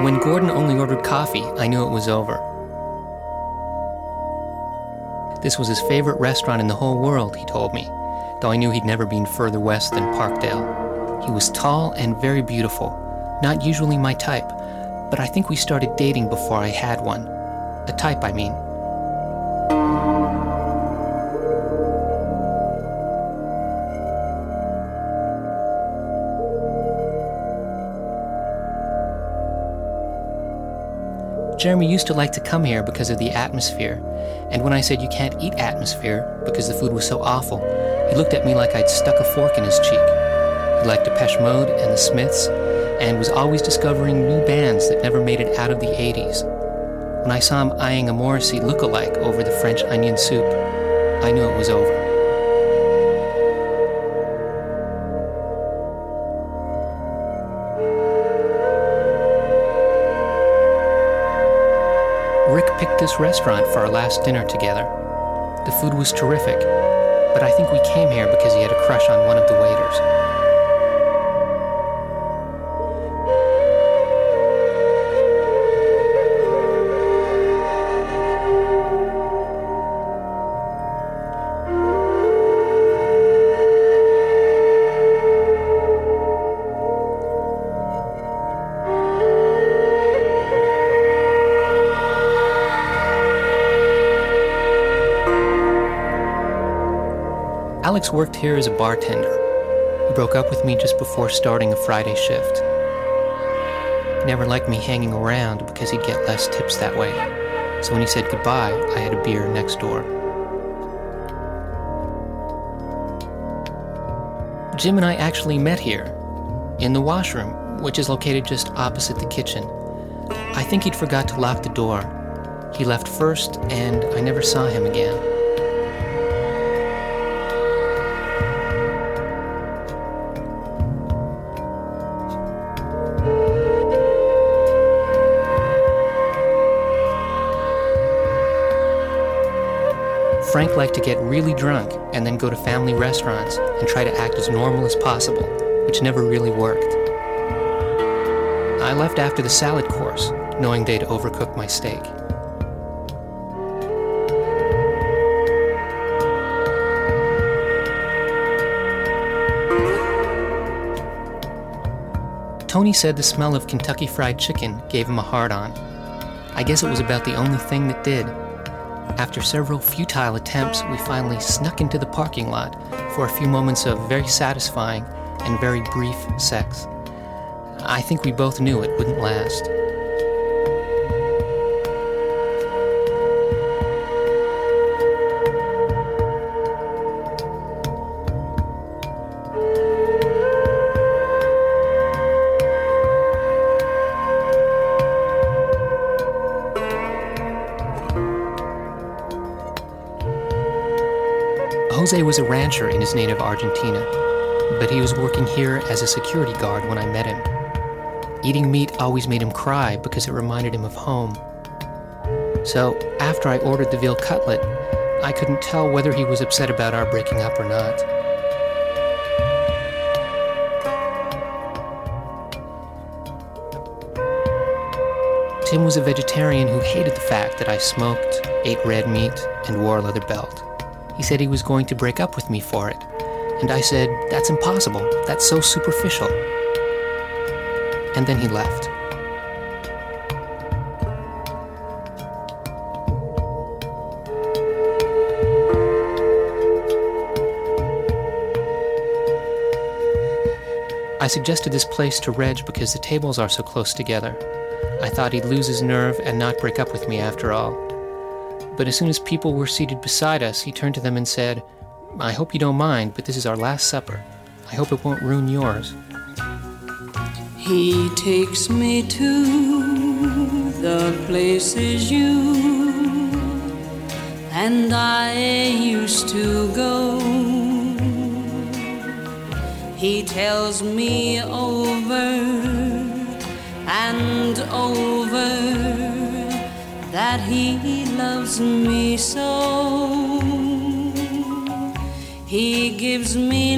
When Gordon only ordered coffee, I knew it was over. This was his favorite restaurant in the whole world, he told me, though I knew he'd never been further west than Parkdale. He was tall and very beautiful, not usually my type, but I think we started dating before I had one. A type, I mean. Jeremy used to like to come here because of the atmosphere, and when I said you can't eat atmosphere because the food was so awful, he looked at me like I'd stuck a fork in his cheek. He liked Depeche Mode and the Smiths, and was always discovering new bands that never made it out of the 80s. When I saw him eyeing a Morrissey look-alike over the French onion soup, I knew it was over. Rick picked this restaurant for our last dinner together. The food was terrific, but I think we came here because he had a crush on one of the waiters. Alex worked here as a bartender. He broke up with me just before starting a Friday shift. He never liked me hanging around because he'd get less tips that way. So when he said goodbye, I had a beer next door. Jim and I actually met here, in the washroom, which is located just opposite the kitchen. I think he'd forgot to lock the door. He left first, and I never saw him again. Frank liked to get really drunk and then go to family restaurants and try to act as normal as possible, which never really worked. I left after the salad course, knowing they'd overcook my steak. Tony said the smell of Kentucky Fried Chicken gave him a hard-on. I guess it was about the only thing that did. After several futile attempts, we finally snuck into the parking lot for a few moments of very satisfying and very brief sex. I think we both knew it wouldn't last. Jose was a rancher in his native Argentina, but he was working here as a security guard when I met him. Eating meat always made him cry because it reminded him of home. So after I ordered the veal cutlet, I couldn't tell whether he was upset about our breaking up or not. Tim was a vegetarian who hated the fact that I smoked, ate red meat, and wore a leather belt. He said he was going to break up with me for it, and I said, "That's impossible, that's so superficial." And then he left. I suggested this place to Reg because the tables are so close together. I thought he'd lose his nerve and not break up with me after all. But as soon as people were seated beside us, he turned to them and said, "I hope you don't mind, but this is our last supper. I hope it won't ruin yours." He takes me to the places you and I used to go. He tells me over and over that he loves me so. He gives me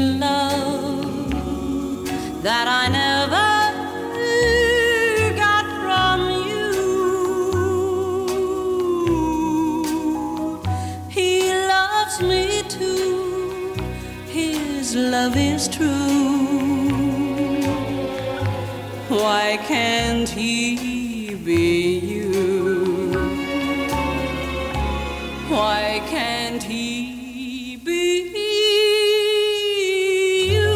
love that I never got from his love is true. Why can't he be you? Why can't he be you?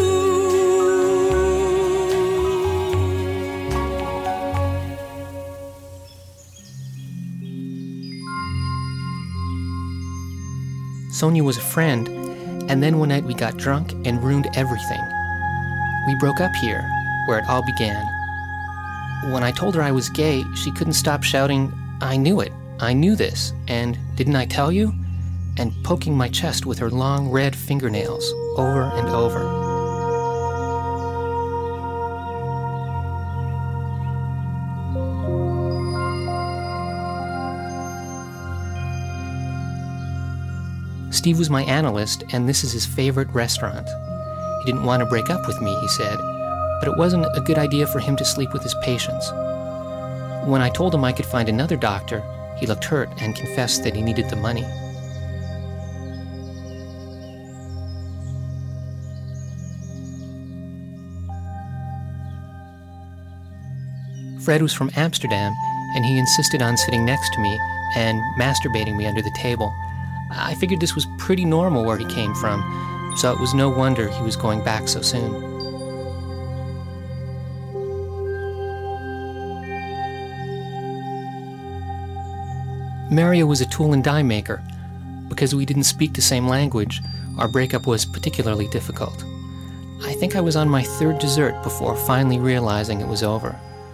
Sonia was a friend, and then one night we got drunk and ruined everything. We broke up here, where it all began. When I told her I was gay, she couldn't stop shouting, "I knew it. I knew this. And didn't I tell you?" and poking my chest with her long red fingernails over and over. Steve was my analyst, and this is his favorite restaurant. He didn't want to break up with me, he said, but it wasn't a good idea for him to sleep with his patients. When I told him I could find another doctor, he looked hurt and confessed that he needed the money. Fred was from Amsterdam, and he insisted on sitting next to me and masturbating me under the table. I figured this was pretty normal where he came from, so it was no wonder he was going back so soon. Mario was a tool and die maker. Because we didn't speak the same language, our breakup was particularly difficult. I think I was on my third dessert before finally realizing it was over.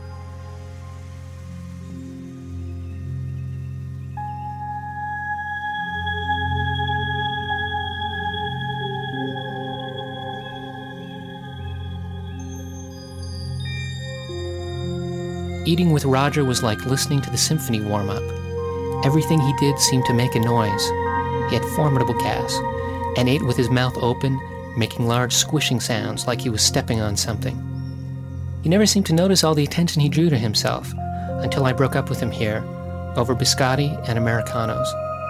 Eating with Roger was like listening to the symphony warm-up. Everything he did seemed to make a noise. He had formidable gas, and ate with his mouth open, making large squishing sounds like he was stepping on something. He never seemed to notice all the attention he drew to himself, until I broke up with him here, over biscotti and Americanos.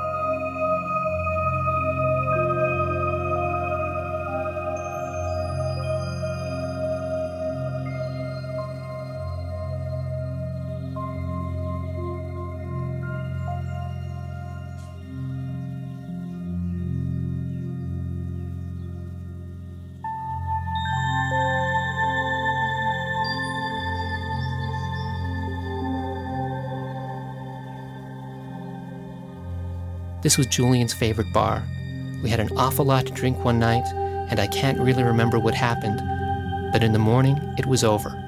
This was Julian's favorite bar. We had an awful lot to drink one night, and I can't really remember what happened, but in the morning, it was over.